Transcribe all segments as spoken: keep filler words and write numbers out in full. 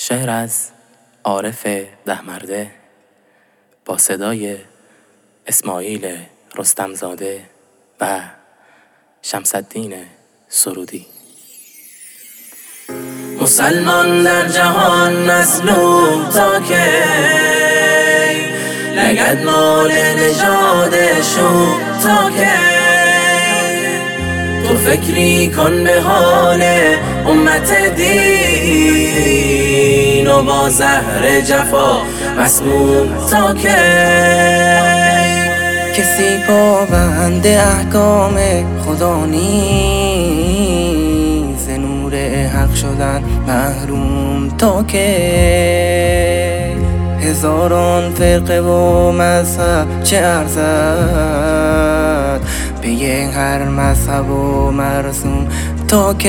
شعر از عارف دهمرده با صدای اسماعیل رستمزاده و شمس‌الدین سرودی. مسلمان در جهان مظلوم تا کی، لگد مال نژادشون تا کی. تو فکری کن به حال امت دین و با زهر جفا مسموم تا کی. کسی پابند احکام خدا نیست، نور حق شدن محروم تا کی. هزاران فرقه و مذهب چه ارزد، به هر مذهب و مرسوم تا کی.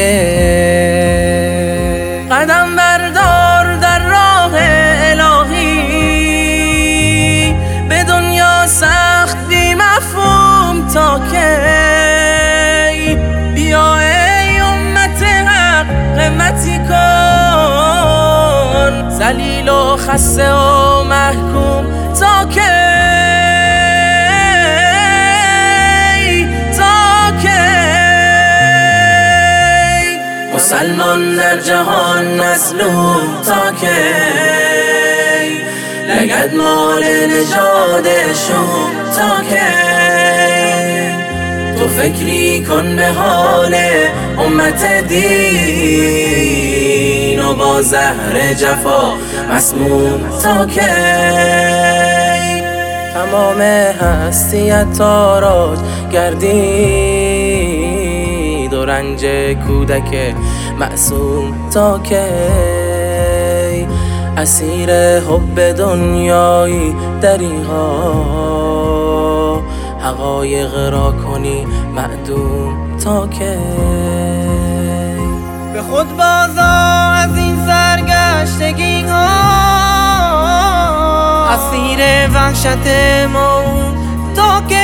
قدم بردار در راه الهی، به دنیا سخت بی مفهوم تا کی. بیا ای امت حق همتی کن، ذلیل و خسته و محکوم تا کی. مسلمان در جهان مظلوم تا کی، لگد مال نژادشون تا کی. تو فکری کن به حال امت دین و با زهر جفا مسموم تا کی. تمام هستیت تاراج گردید و رنج کودک معصوم تا کی. اسیر حب دنیایی دریغا، حقایق را کنی معدوم تا کی. به خود بازا از این سرگشتگی ها، اسیر وحشت موت تا کی.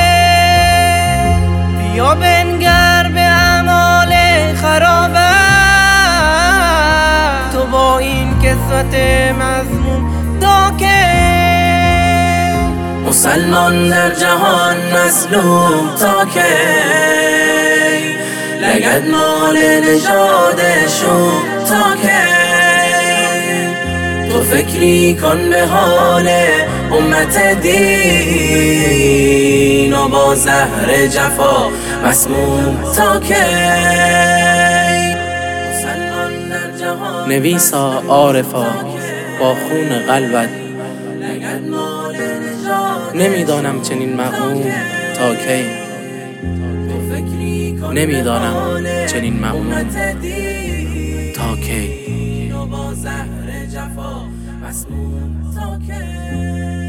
بیا بنگر به اعمال خرابت، تو با این کسوت مذموم تا کی. مسلمان در جهان مظلوم تا کی، لگد مال نژادشون تا کی. تو فکری کن به حال امت دین و با زهر جفا مسموم تا کی. نویسا عارفا با خون قلبت، نمیدانم چنین مغموم تا کی. نمیدانم چنین مغموم تا کی. با زهر جفا مسموم تا کی.